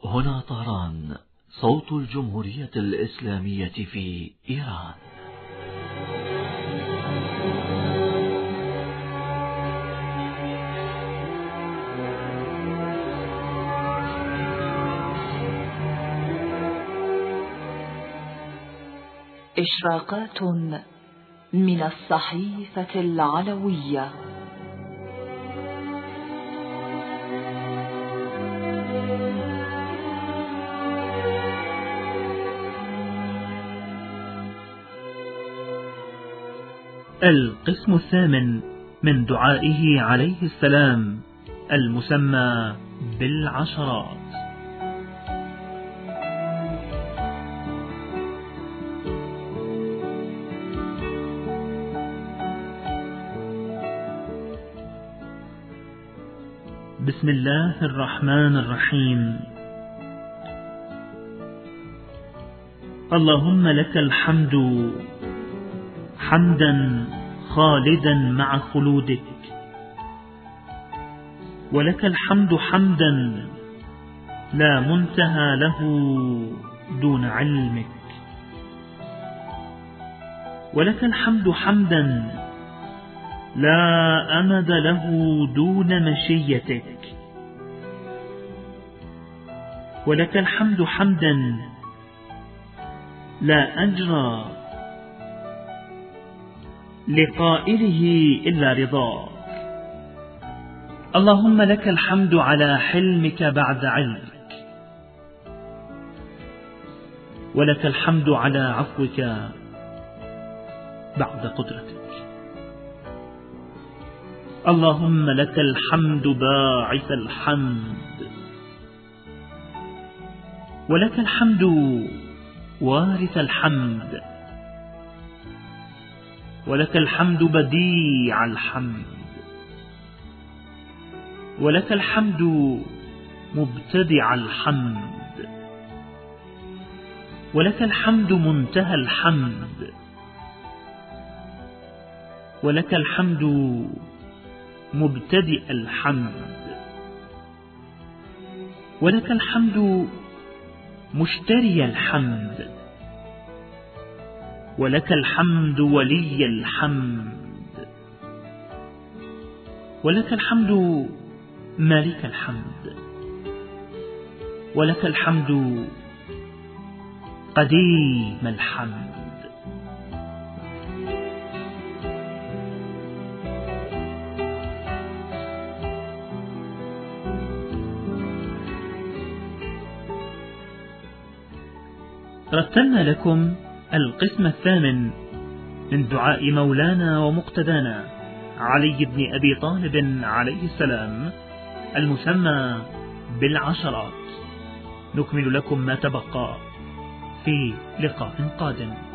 هنا طهران، صوت الجمهورية الإسلامية في إيران. إشراقات من الصحيفة العلوية. القسم الثامن من دعائه عليه السلام المسمى بالعشرات. بسم الله الرحمن الرحيم. اللهم لك الحمد حمدا خالدا مع خلودك، ولك الحمد حمدا لا منتهى له دون علمك، ولك الحمد حمدا لا أمد له دون مشيتك، ولك الحمد حمدا لا أجرى لقائله إلا رضاك. اللهم لك الحمد على حلمك بعد علمك، ولك الحمد على عفوك بعد قدرتك. اللهم لك الحمد باعث الحمد، ولك الحمد وارث الحمد، ولك الحمد بديع الحمد، ولك الحمد مبتدع الحمد، ولك الحمد منتهى الحمد، ولك الحمد مبتدئ الحمد، ولك الحمد مشتري الحمد، ولك الحمد ولي الحمد، ولك الحمد مالك الحمد، ولك الحمد قديم الحمد. رتلنا لكم القسم الثامن من دعاء مولانا ومقتدانا علي بن أبي طالب عليه السلام المسمى بالعشرات. نكمل لكم ما تبقى في لقاء قادم.